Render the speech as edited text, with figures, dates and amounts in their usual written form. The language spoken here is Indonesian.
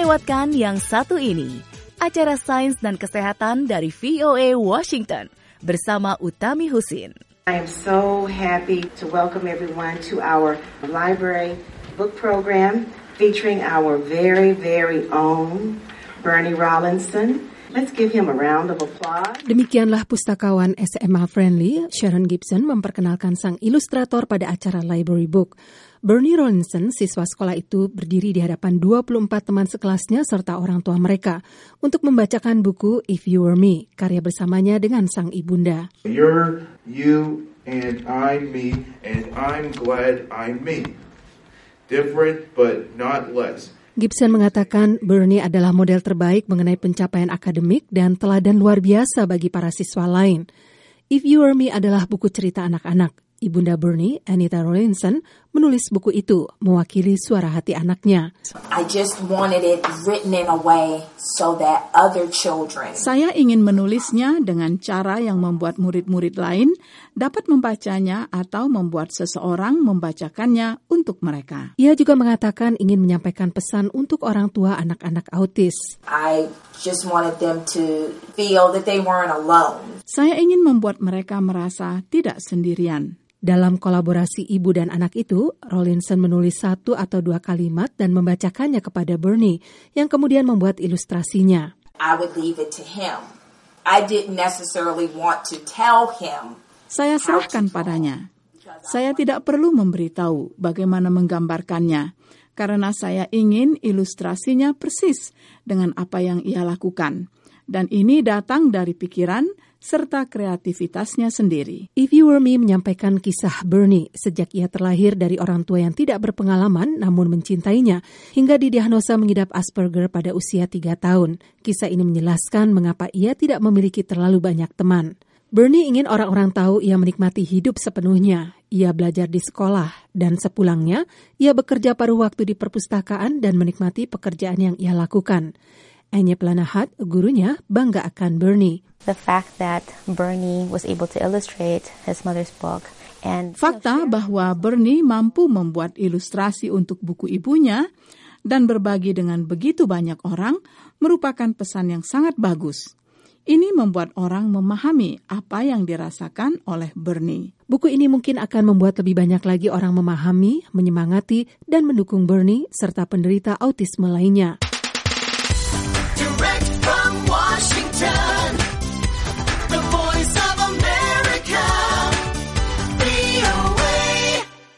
lewatkan yang satu ini, acara Sains dan Kesehatan dari VOA Washington bersama Utami Husin. I am so happy to welcome everyone to our library book program featuring our very, very own Bernie Rollinson. Let's give him a round of applause. Demikianlah pustakawan SMA Friendly, Sharon Gibson, memperkenalkan sang ilustrator pada acara Library Book. Bernie Rollinson, siswa sekolah itu, berdiri di hadapan 24 teman sekelasnya serta orang tua mereka untuk membacakan buku If You Were Me, karya bersamanya dengan sang ibunda. You're you and I'm me and I'm glad I'm me. Different but not less. Gibson mengatakan Bernie adalah model terbaik mengenai pencapaian akademik dan teladan luar biasa bagi para siswa lain. If You Were Me adalah buku cerita anak-anak. Ibunda Bernie, Anita Rollinson, menulis buku itu mewakili suara hati anaknya. I just wanted it written in a way so that other children. Saya ingin menulisnya dengan cara yang membuat murid-murid lain dapat membacanya atau membuat seseorang membacakannya untuk mereka. Ia juga mengatakan ingin menyampaikan pesan untuk orang tua anak-anak autis. I just wanted them to feel that they weren't alone. Saya ingin membuat mereka merasa tidak sendirian. Dalam kolaborasi ibu dan anak itu, Rollinson menulis 1 atau 2 kalimat dan membacakannya kepada Bernie, yang kemudian membuat ilustrasinya. I would leave it to him. I didn't necessarily want to tell him. Saya serahkan padanya. Saya tidak perlu memberitahu bagaimana menggambarkannya, karena saya ingin ilustrasinya persis dengan apa yang ia lakukan. Dan ini datang dari pikiran serta kreativitasnya sendiri. If You Were Me menyampaikan kisah Bernie sejak ia terlahir dari orang tua yang tidak berpengalaman namun mencintainya hingga didiagnosa mengidap Asperger pada usia 3 tahun. Kisah ini menjelaskan mengapa ia tidak memiliki terlalu banyak teman. Bernie ingin orang-orang tahu ia menikmati hidup sepenuhnya. Ia belajar di sekolah dan sepulangnya ia bekerja paruh waktu di perpustakaan dan menikmati pekerjaan yang ia lakukan. Anya Planahat, gurunya, bangga akan Bernie. The fact that Bernie was able to illustrate his mother's book and fakta bahwa Bernie mampu membuat ilustrasi untuk buku ibunya dan berbagi dengan begitu banyak orang merupakan pesan yang sangat bagus. Ini membuat orang memahami apa yang dirasakan oleh Bernie. Buku ini mungkin akan membuat lebih banyak lagi orang memahami, menyemangati, dan mendukung Bernie serta penderita autisme lainnya. Direct from Washington.